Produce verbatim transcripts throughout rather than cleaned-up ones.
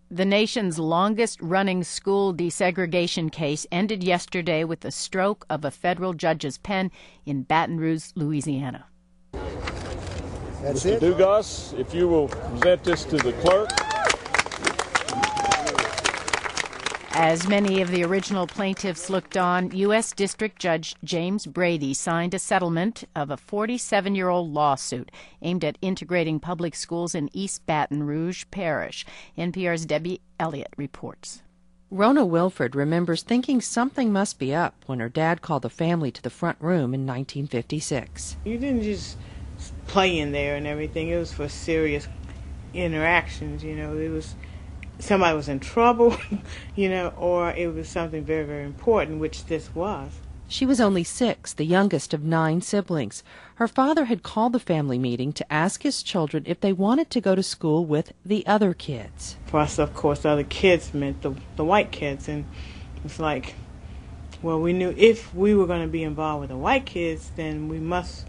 The nation's longest-running school desegregation case ended yesterday with the stroke of a federal judge's pen in Baton Rouge, Louisiana. That's Mister Dugas, if you will present this to the clerk. As many of the original plaintiffs looked on, U S District Judge James Brady signed a settlement of a forty-seven-year-old lawsuit aimed at integrating public schools in East Baton Rouge Parish. N P R's Debbie Elliott reports. Rona Wilford remembers thinking something must be up when her dad called the family to the front room in nineteen fifty-six. You didn't just play in there and everything. It was for serious interactions, you know. It was somebody was in trouble, you know, or it was something very, very important, which this was. She was only six, the youngest of nine siblings. Her father had called the family meeting to ask his children if they wanted to go to school with the other kids. For us, of course, the other kids meant the, the white kids, and it's like, well, we knew if we were going to be involved with the white kids, then we must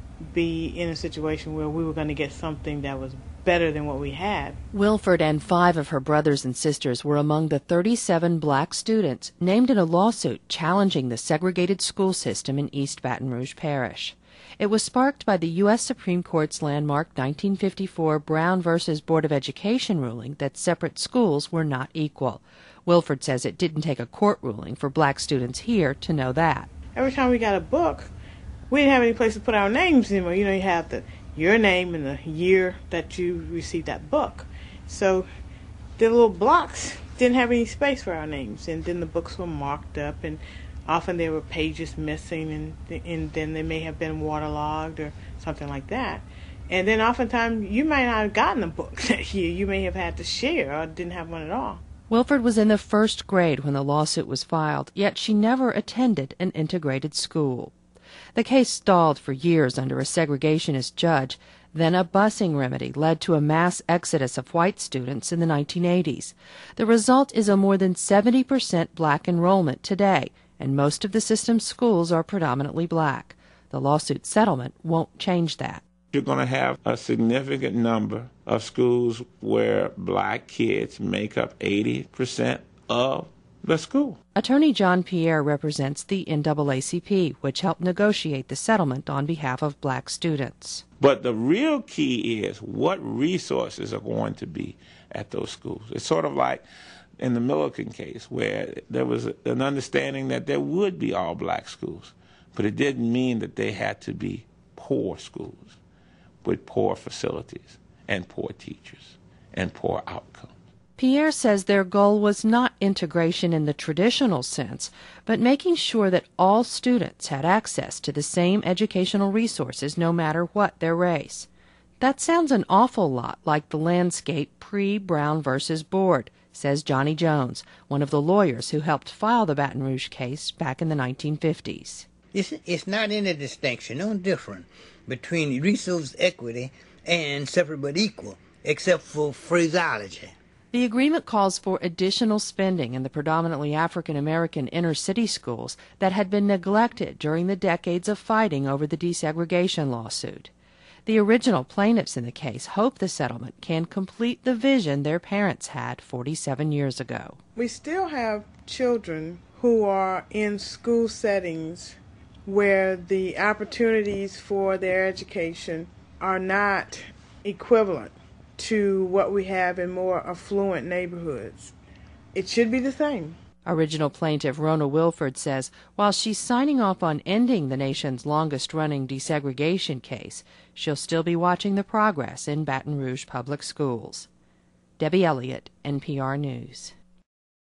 be in a situation where we were going to get something that was better than what we had. Wilford and five of her brothers and sisters were among the thirty-seven black students named in a lawsuit challenging the segregated school system in East Baton Rouge Parish. It was sparked by the U S Supreme Court's landmark nineteen fifty-four Brown versus Board of Education ruling that separate schools were not equal. Wilford says it didn't take a court ruling for black students here to know that. Every time we got a book, we didn't have any place to put our names anymore. You know, you have the your name and the year that you received that book. So the little blocks didn't have any space for our names, and then the books were marked up, and often there were pages missing, and, and then they may have been waterlogged or something like that. And then oftentimes you might not have gotten a book that year. You may have had to share or didn't have one at all. Wilford was in the first grade when the lawsuit was filed, yet she never attended an integrated school. The case stalled for years under a segregationist judge. Then a busing remedy led to a mass exodus of white students in the nineteen eighties. The result is a more than seventy percent black enrollment today, and most of the system's schools are predominantly black. The lawsuit settlement won't change that. You're going to have a significant number of schools where black kids make up eighty percent of the school. Attorney John Pierre represents the N double A C P, which helped negotiate the settlement on behalf of black students. But the real key is what resources are going to be at those schools. It's sort of like in the Milliken case, where there was an understanding that there would be all black schools, but it didn't mean that they had to be poor schools with poor facilities and poor teachers and poor outcomes. Pierre says their goal was not integration in the traditional sense, but making sure that all students had access to the same educational resources no matter what their race. That sounds an awful lot like the landscape pre-Brown versus Board, says Johnny Jones, one of the lawyers who helped file the Baton Rouge case back in the nineteen fifties. It's, it's not any distinction, no different between resource equity and separate but equal, except for phraseology. The agreement calls for additional spending in the predominantly African-American inner-city schools that had been neglected during the decades of fighting over the desegregation lawsuit. The original plaintiffs in the case hope the settlement can complete the vision their parents had forty-seven years ago. We still have children who are in school settings where the opportunities for their education are not equivalent to what we have in more affluent neighborhoods. It should be the same. Original plaintiff Rona Wilford says while she's signing off on ending the nation's longest-running desegregation case, she'll still be watching the progress in Baton Rouge public schools. Debbie Elliott, N P R News.